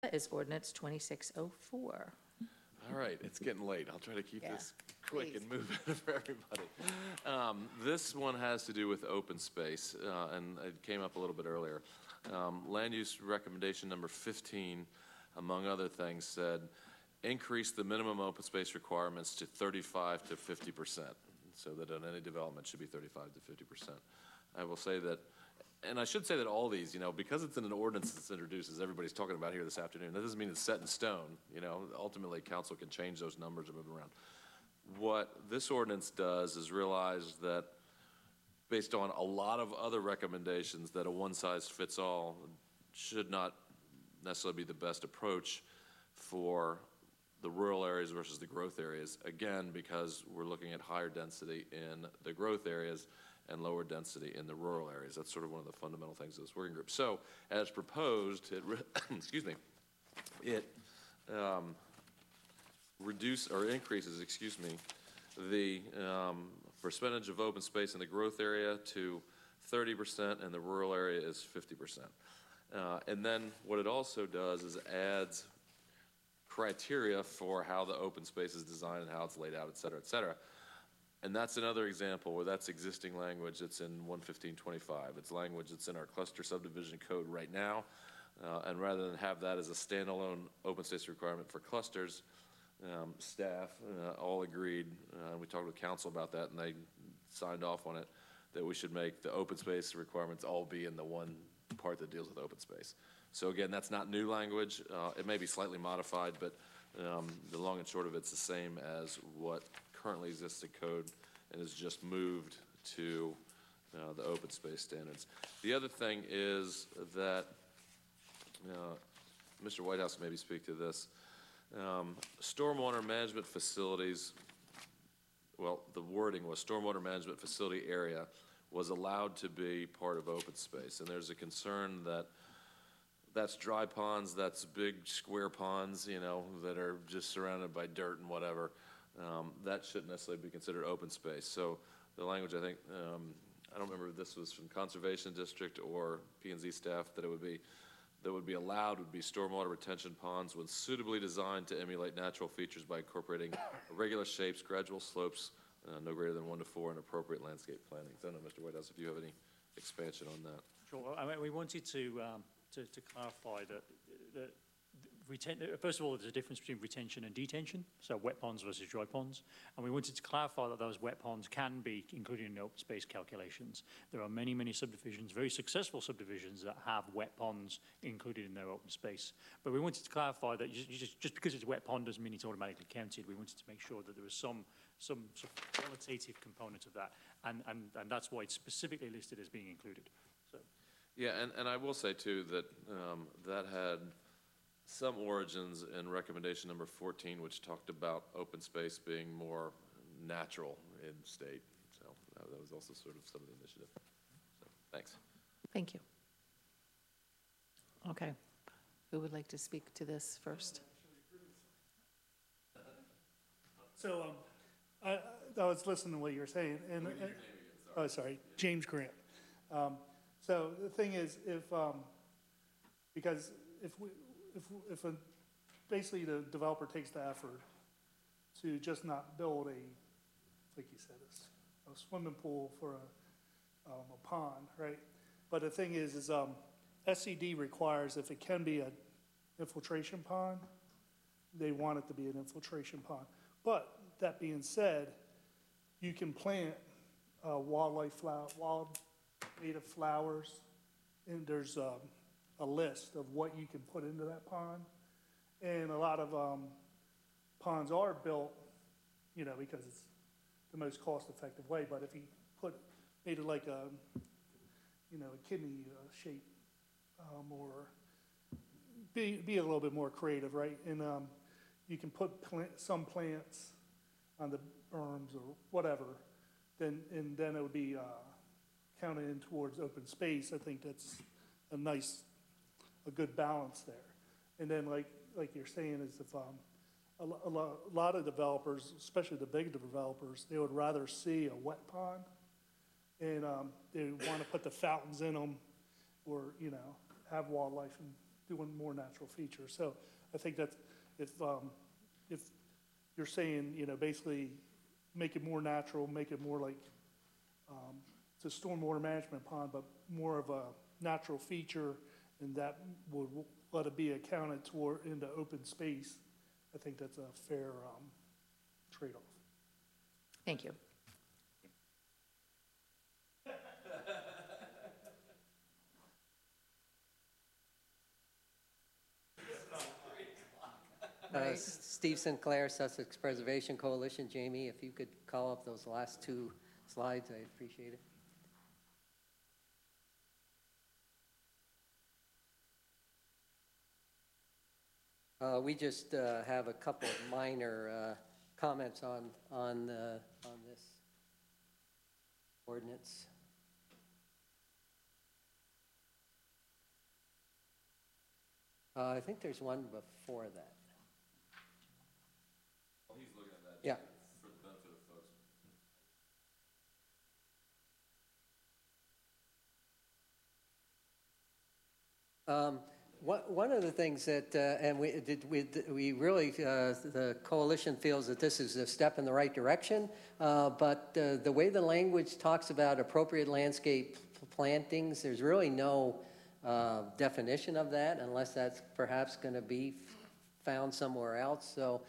is ordinance 2604. All right, it's getting late. I'll try to keep Yeah, this quick please. and move it for everybody. This one has to do with open space, and it came up a little bit earlier. Land use recommendation number 15, among other things, said increase the minimum open space requirements to 35 to 50%, so that on any development should be 35 to 50%. I will say that, and I should say that all these, because it's in an ordinance that's introduced, as everybody's talking about here this afternoon, that doesn't mean it's set in stone. Ultimately, council can change those numbers and move them around. What this ordinance does is realize that based on a lot of other recommendations, that a one-size-fits-all should not necessarily be the best approach for the rural areas versus the growth areas. Again, because we're looking at higher density in the growth areas and lower density in the rural areas. That's sort of one of the fundamental things of this working group. So, as proposed, it increases the percentage of open space in the growth area to 30%, and the rural area is 50%. And then what it also does is adds criteria for how the open space is designed and how it's laid out, et cetera, et cetera. And that's another example where that's existing language that's in 11525. It's language that's in our cluster subdivision code right now. And rather than have that as a standalone open space requirement for clusters, staff all agreed, we talked with council about that, and they signed off on it, that we should make the open space requirements all be in the one part that deals with open space. So again, that's not new language. It may be slightly modified, but the long and short of it's the same as what currently exists in code, and is just moved to the open space standards. The other thing is that Mr. Whitehouse maybe speak to this. Stormwater management facilities, well, the wording was stormwater management facility area was allowed to be part of open space. And there's a concern that that's dry ponds, that's big square ponds, that are just surrounded by dirt and whatever. That shouldn't necessarily be considered open space. So the language, I think, I don't remember if this was from Conservation District or P&Z staff, that would be allowed would be stormwater retention ponds when suitably designed to emulate natural features by incorporating irregular shapes, gradual slopes, no greater than 1 to 4, and appropriate landscape planting. I don't know, Mr. Whitehouse, if you have any expansion on that. Sure. I mean, we wanted to clarify that first of all, there's a difference between retention and detention, so wet ponds versus dry ponds. And we wanted to clarify that those wet ponds can be included in the open space calculations. There are many, many subdivisions, very successful subdivisions, that have wet ponds included in their open space. But we wanted to clarify that just because it's a wet pond doesn't mean it's automatically counted. We wanted to make sure that there was some sort of qualitative component of that. And that's why it's specifically listed as being included. So. Yeah, and I will say, too, that that had some origins in recommendation number 14, which talked about open space being more natural in state. So that was also sort of some of the initiative. So thanks. Thank you. Okay. Who would like to speak to this first? So I was listening to what you were saying. And oh, sorry, James Grant. So the thing is, because if basically the developer takes the effort to just not build like you said, a swimming pool for a pond, right? But the thing is SCD requires, if it can be an infiltration pond, they want it to be an infiltration pond. But that being said, you can plant wild native flowers, and there's a list of what you can put into that pond. And a lot of ponds are built, because it's the most cost-effective way. But if you made it like a kidney shape, or be a little bit more creative, right? And you can put some plants on the berms or whatever, then it would be counted in towards open space. I think that's a good balance there. And then like you're saying, is if a lot of developers, especially the big developers, they would rather see a wet pond, and they want to put the fountains in them, or have wildlife and doing more natural features. So I think that's, if you're saying, you know, basically make it more natural, make it more like, it's a stormwater management pond, but more of a natural feature, and that would let it be accounted toward into open space, I think that's a fair trade-off. Thank you. Steve Sinclair, Sussex Preservation Coalition. Jamie, if you could call up those last two slides, I'd appreciate it. We just have a couple of minor comments on this ordinance. I think there's one before that. Well, he's looking at that. Yeah. For the benefit of folks. One of the things that, and we really, the coalition feels that this is a step in the right direction, but the way the language talks about appropriate landscape plantings, there's really no definition of that unless that's perhaps going to be found somewhere else. So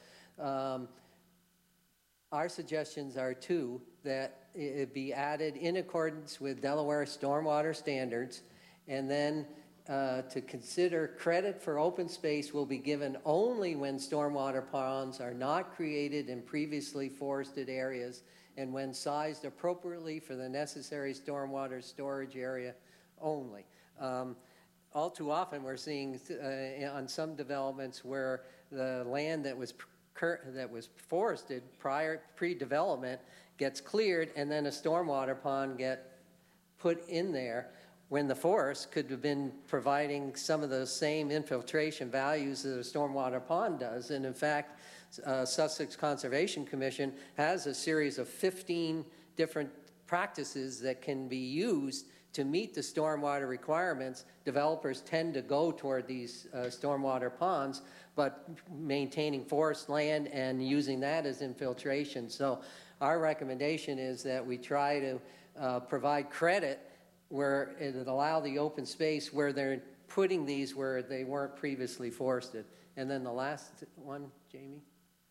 our suggestions are two, that it be added in accordance with Delaware stormwater standards, and then to consider credit for open space will be given only when stormwater ponds are not created in previously forested areas and when sized appropriately for the necessary stormwater storage area only. All too often we're seeing on some developments where the land that was forested pre-development gets cleared and then a stormwater pond get put in there, when the forest could have been providing some of those same infiltration values that a stormwater pond does. And in fact, Sussex Conservation Commission has a series of 15 different practices that can be used to meet the stormwater requirements. Developers tend to go toward these stormwater ponds, but maintaining forest land and using that as infiltration. So our recommendation is that we try to provide credit where it would allow the open space where they're putting these where they weren't previously forested. And then the last one, Jamie?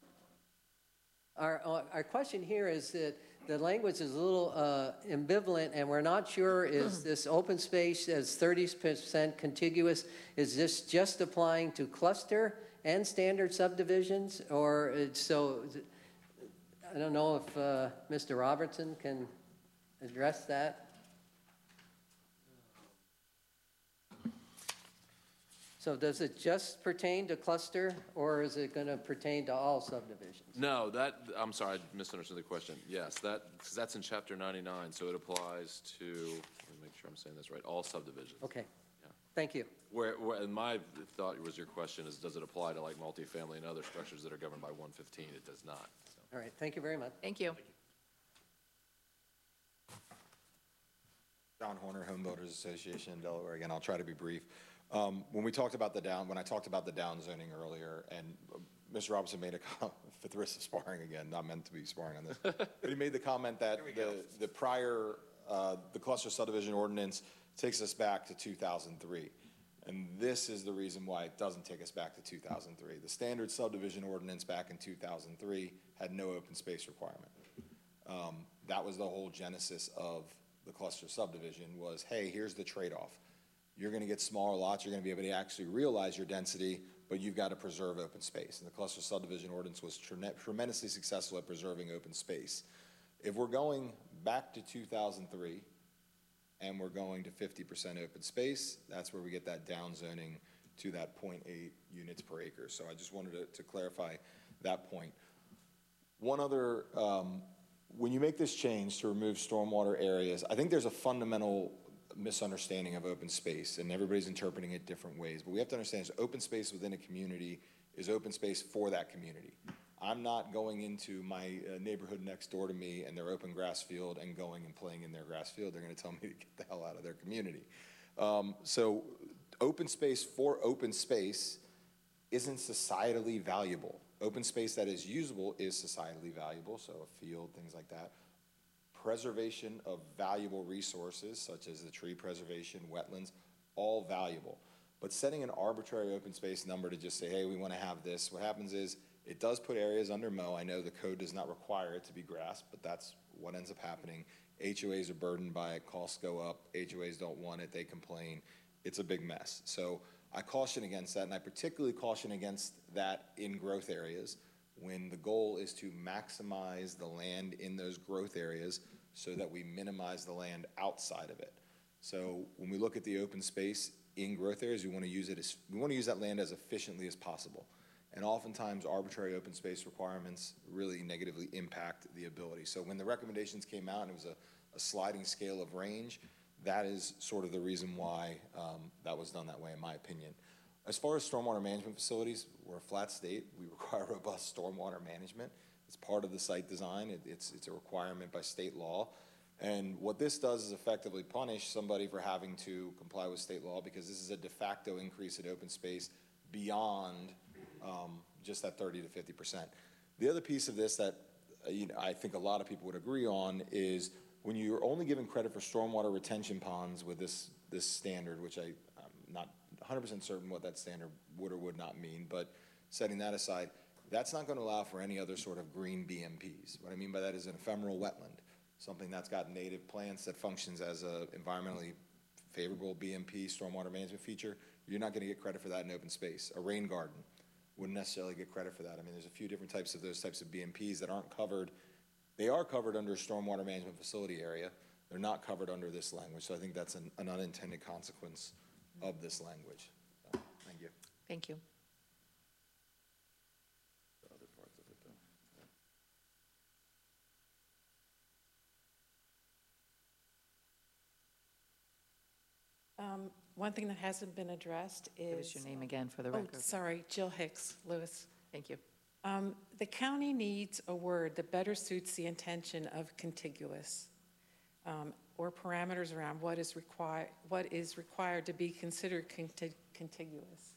Our question here is that the language is a little ambivalent, and we're not sure, is this open space as 30% contiguous, is this just applying to cluster and standard subdivisions? Or so, I don't know if Mr. Robertson can address that. So does it just pertain to cluster, or is it going to pertain to all subdivisions? No, I'm sorry, I misunderstood the question. Yes, because that's in chapter 99, so it applies to, let me make sure I'm saying this right, all subdivisions. Okay, Yeah. thank you. And my thought was your question is, does it apply to like multifamily and other structures that are governed by 115? It does not. So. All right, thank you very much. Thank you. John Horner, Home Builders Association in Delaware. Again, I'll try to be brief. When I talked about the down zoning earlier, and Mr. Robinson made a comment, at the risk of sparring again, not meant to be sparring on this, but he made the comment that the prior, the cluster subdivision ordinance takes us back to 2003. And this is the reason why it doesn't take us back to 2003. The standard subdivision ordinance back in 2003 had no open space requirement. That was the whole genesis of the cluster subdivision was, hey, here's the trade-off. You're going to get smaller lots, you're going to be able to actually realize your density, but you've got to preserve open space. And the cluster subdivision ordinance was tremendously successful at preserving open space. If we're going back to 2003 and we're going to 50% open space, that's where we get that down zoning to that 0.8 units per acre. So I just wanted to clarify that point. One other, when you make this change to remove stormwater areas, I think there's a fundamental misunderstanding of open space, and everybody's interpreting it different ways. But we have to understand is open space within a community is open space for that community. I'm not going into my neighborhood next door to me and their open grass field and going and playing in their grass field. They're going to tell me to get the hell out of their community. So open space for open space isn't societally valuable. Open space that is usable is societally valuable, so a field, things like that. Preservation of valuable resources, such as the tree preservation, wetlands, all valuable. But setting an arbitrary open space number to just say, hey, we want to have this, what happens is it does put areas under mow. I know the code does not require it to be grass, but that's what ends up happening. HOAs are burdened by it, costs go up, HOAs don't want it, they complain. It's a big mess. So I caution against that, and I particularly caution against that in growth areas when the goal is to maximize the land in those growth areas so that we minimize the land outside of it. So when we look at the open space in growth areas, we want to use that land as efficiently as possible. And oftentimes arbitrary open space requirements really negatively impact the ability. So when the recommendations came out and it was a sliding scale of range, that is sort of the reason why that was done that way, in my opinion. As far as stormwater management facilities, we're a flat state. We require robust stormwater management. It's part of the site design. It's a requirement by state law. And what this does is effectively punish somebody for having to comply with state law, because this is a de facto increase in open space beyond just that 30 to 50%. The other piece of this that I think a lot of people would agree on is when you're only giving credit for stormwater retention ponds with this standard, which I'm not 100% certain what that standard would or would not mean, but setting that aside, that's not going to allow for any other sort of green BMPs. What I mean by that is an ephemeral wetland, something that's got native plants that functions as a environmentally favorable BMP, stormwater management feature. You're not going to get credit for that in open space. A rain garden wouldn't necessarily get credit for that. I mean, there's a few different types of those types of BMPs that aren't covered. They are covered under stormwater management facility area. They're not covered under this language. So I think that's an unintended consequence of this language. So, thank you. Thank you. Other parts of it, though. One thing that hasn't been addressed is... Give us your name again for the Oh, record. sorry, Jill Hicks, Lewis. Thank you. The county needs a word that better suits the intention of contiguous, or parameters around what is required to be considered contiguous.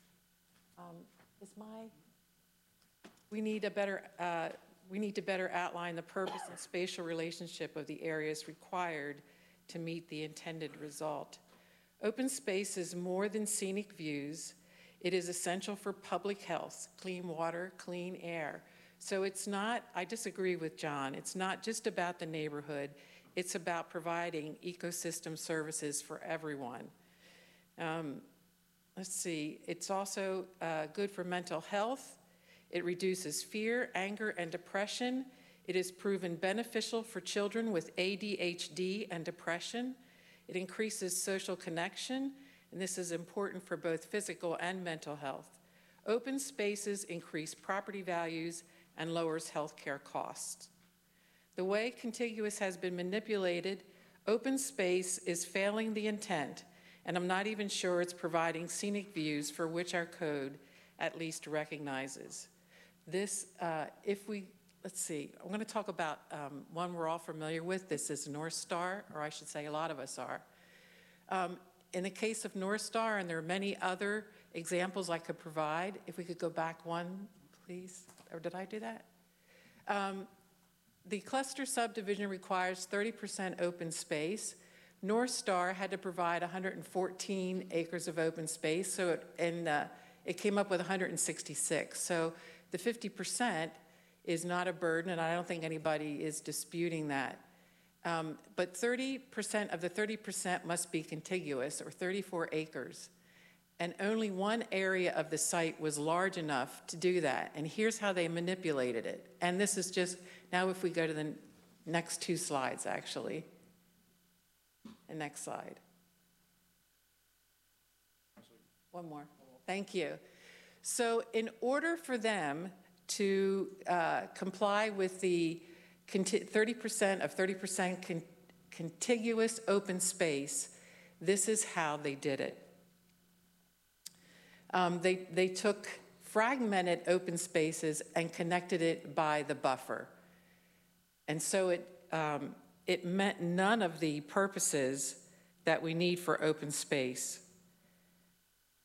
We need to better outline the purpose and spatial relationship of the areas required to meet the intended result. Open space is more than scenic views. It is essential for public health, clean water, clean air. So it's not, I disagree with John, it's not just about the neighborhood, it's about providing ecosystem services for everyone. Let's see, it's also good for mental health. It reduces fear, anger, and depression. It is proven beneficial for children with ADHD and depression. It increases social connection, and this is important for both physical and mental health. Open spaces increase property values and lowers healthcare costs. The way contiguous has been manipulated, open space is failing the intent, and I'm not even sure it's providing scenic views for which our code at least recognizes. This, let's see, I'm going to talk about one we're all familiar with. This is North Star, or I should say a lot of us are. In the case of North Star, and there are many other examples I could provide, if we could go back one, please, or did I do that? The cluster subdivision requires 30% open space. North Star had to provide 114 acres of open space, so it came up with 166. So the 50% is not a burden, and I don't think anybody is disputing that. But 30% of the 30% must be contiguous, or 34 acres. And only one area of the site was large enough to do that. And here's how they manipulated it. And this is just, now if we go to the next two slides, actually. The next slide. One more. Thank you. So in order for them to comply with the 30% of 30% contiguous open space, this is how they did it. They took fragmented open spaces and connected it by the buffer. And so it met none of the purposes that we need for open space.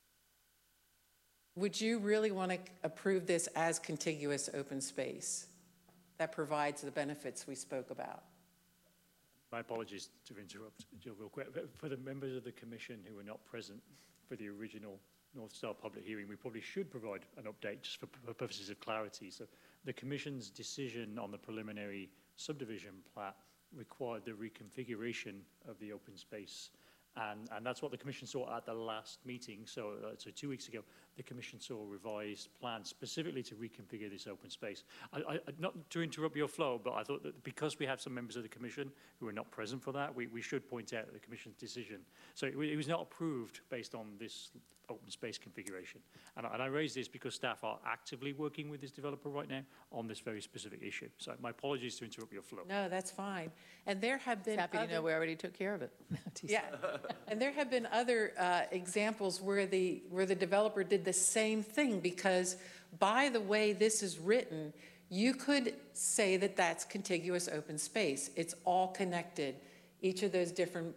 would you really want to approve this as contiguous open space that provides the benefits we spoke about? My apologies to interrupt, Jill, real quick. But for the members of the commission who were not present for the original North Star public hearing, we probably should provide an update just for purposes of clarity. So the commission's decision on the preliminary subdivision plat required the reconfiguration of the open space. And that's what the commission saw at the last meeting. So 2 weeks ago, the commission saw a revised plan specifically to reconfigure this open space. Not to interrupt your flow, but I thought that because we have some members of the commission who are not present for that, we should point out the commission's decision. So it was not approved based on this open space configuration. And I raise this because staff are actively working with this developer right now on this very specific issue. So my apologies to interrupt your flow. No, that's fine. And there have been Happy to know other- we already took care of it. Yeah, and there have been other examples where the developer did the same thing, because by the way this is written, you could say that that's contiguous open space. It's all connected. Each of those different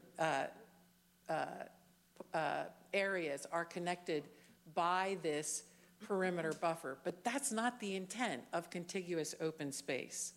areas are connected by this perimeter buffer, but that's not the intent of contiguous open space.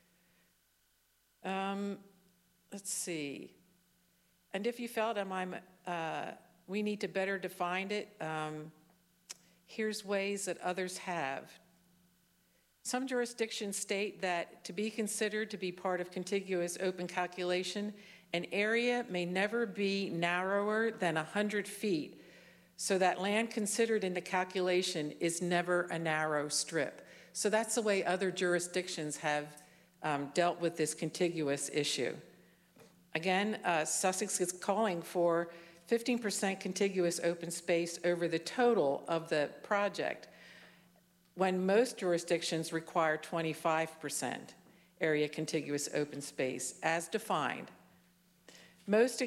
Let's see. And if you felt we need to better define it, here's ways that others have. Some jurisdictions state that to be considered to be part of contiguous open calculation, an area may never be narrower than 100 feet, so that land considered in the calculation is never a narrow strip. So that's the way other jurisdictions have dealt with this contiguous issue. Again, Sussex is calling for 15% contiguous open space over the total of the project, when most jurisdictions require 25% area contiguous open space as defined. Most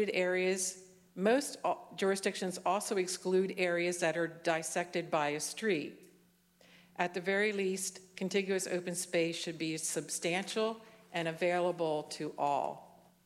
jurisdictions also exclude areas that are dissected by a street. At the very least, contiguous open space should be substantial and available to all.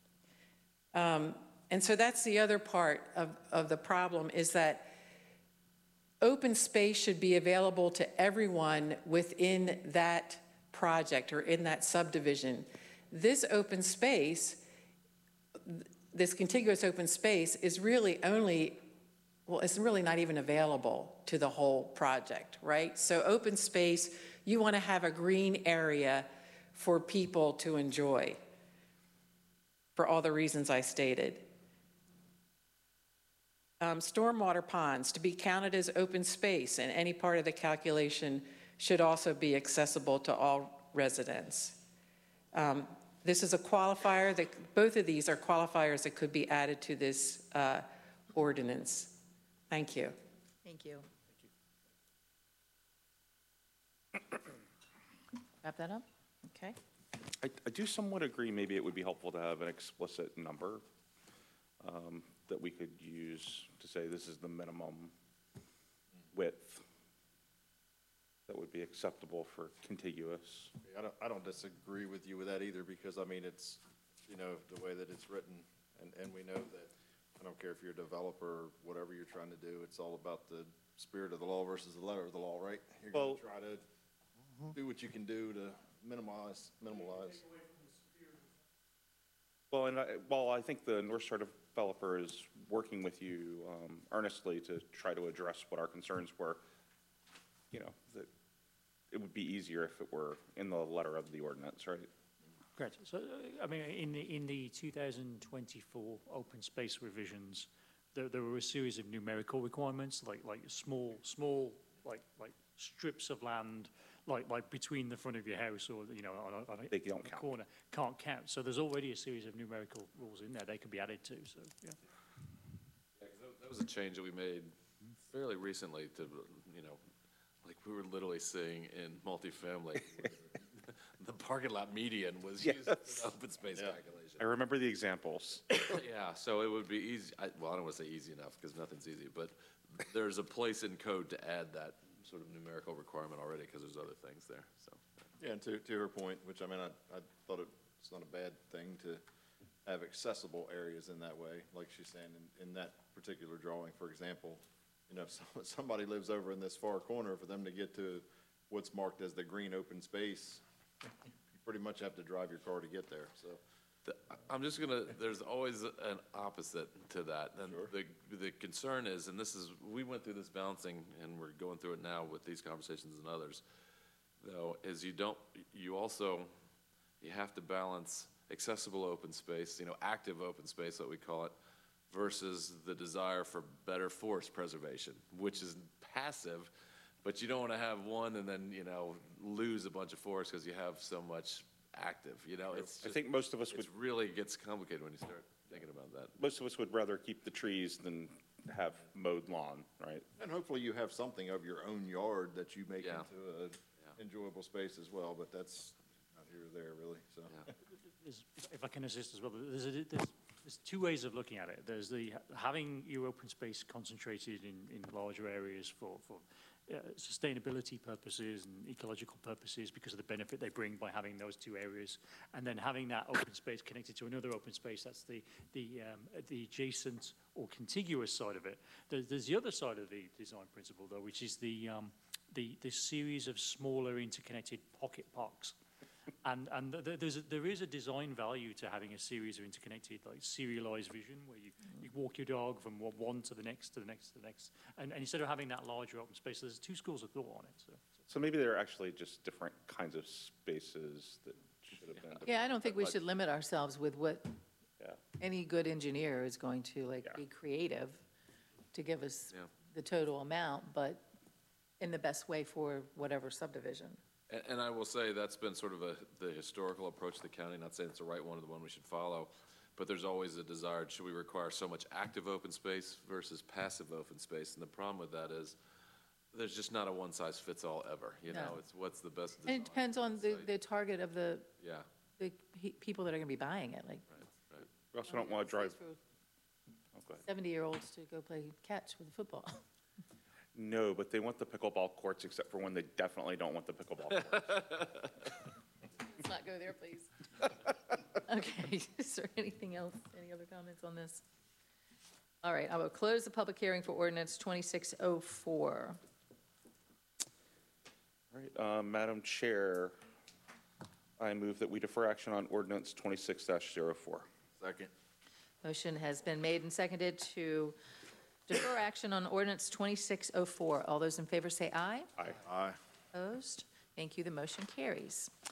And so that's the other part of the problem, is that open space should be available to everyone within that project or in that subdivision. This open space, this contiguous open space is really only, well, it's really not even available to the whole project, right? So open space, you want to have a green area for people to enjoy for all the reasons I stated. Stormwater ponds, to be counted as open space in any part of the calculation, should also be accessible to all residents. This is a qualifier that, both of these are qualifiers that could be added to this ordinance. Thank you. Thank you. Wrap that up? Okay. I do somewhat agree, maybe it would be helpful to have an explicit number that we could use to say this is the minimum width that would be acceptable for contiguous. I don't disagree with you with that either, because I mean, it's, you know, the way that it's written, and we know that, I don't care if you're a developer or whatever you're trying to do, it's all about the spirit of the law versus the letter of the law, right? You're gonna try to do what you can do to minimize. Well, I think the North Star developer is working with you earnestly to try to address what our concerns were. You know, that it would be easier if it were in the letter of the ordinance, right? Correct. So, I mean, in the 2024 open space revisions, there were a series of numerical requirements, like small, like strips of land, like between the front of your house or, you know, on They a don't count. corner, can't count. So there's already a series of numerical rules in there they could be added to. So, yeah. Yeah, 'cause that was a change that we made fairly recently to, you know, like we were literally seeing in multifamily, the parking lot median was used for the open space calculation. I remember the examples. Yeah, so it would be easy, well, I don't want to say easy enough, because nothing's easy, but there's a place in code to add that sort of numerical requirement already, because there's other things there, so. Yeah, and to her point, which I mean, I thought it's not a bad thing to have accessible areas in that way, like she's saying, in that particular drawing, for example, you know, if somebody lives over in this far corner, for them to get to what's marked as the green open space, you pretty much have to drive your car to get there, so. I'm just gonna, there's always an opposite to that. And the concern is, and this is, we went through this balancing, and we're going through it now with these conversations and others, though, is you have to balance accessible open space, you know, active open space, that we call it, versus the desire for better forest preservation, which is passive, but you don't want to have one and then, you know, lose a bunch of forest because you have so much active, you know, it's I just, think most of us it would, really gets complicated when you start thinking about that. most of us would rather keep the trees than have mowed lawn, right? And hopefully you have something of your own yard that you make Yeah. into a enjoyable space as well, but that's not here or there, really, so. If I can assist as well, there's two ways of looking at it. There's having your open space concentrated in larger areas for sustainability purposes and ecological purposes because of the benefit they bring by having those two areas, and then having that open space connected to another open space, that's the adjacent or contiguous side of it. There's the other side of the design principle, though, which is the series of smaller interconnected pocket parks. And there is a design value to having a series of interconnected, like serialized vision, where you walk your dog from one to the next, to the next, to the next. And instead of having that larger open space, there's two schools of thought on it. So maybe they're actually just different kinds of spaces that should have been. Yeah, I don't think we should limit ourselves with what Yeah. any good engineer is going to, like, Yeah. be creative to give us Yeah. the total amount, but in the best way for whatever subdivision. And I will say that's been sort of the historical approach to the county, not saying it's the right one or the one we should follow, but there's always a desire, should we require so much active open space versus passive open space? And the problem with that is, there's just not a one-size-fits-all ever, you know? No. It's what's the best And design. it depends on the site. the target of the Yeah, people that are gonna be buying it, like. right. We also don't want to drive, For oh, go ahead. 70-year-olds to go play catch with a football. No, but they want the pickleball courts, except for when they definitely don't want the pickleball courts. Let's not go there, please. Okay, is there anything else, any other comments on this? All right, I will close the public hearing for ordinance 2604. All right, Madam Chair, I move that we defer action on ordinance 26-04. Second. Motion has been made and seconded to defer action on ordinance 2604. All those in favor say aye. Aye. Aye. Opposed? Thank you, the motion carries.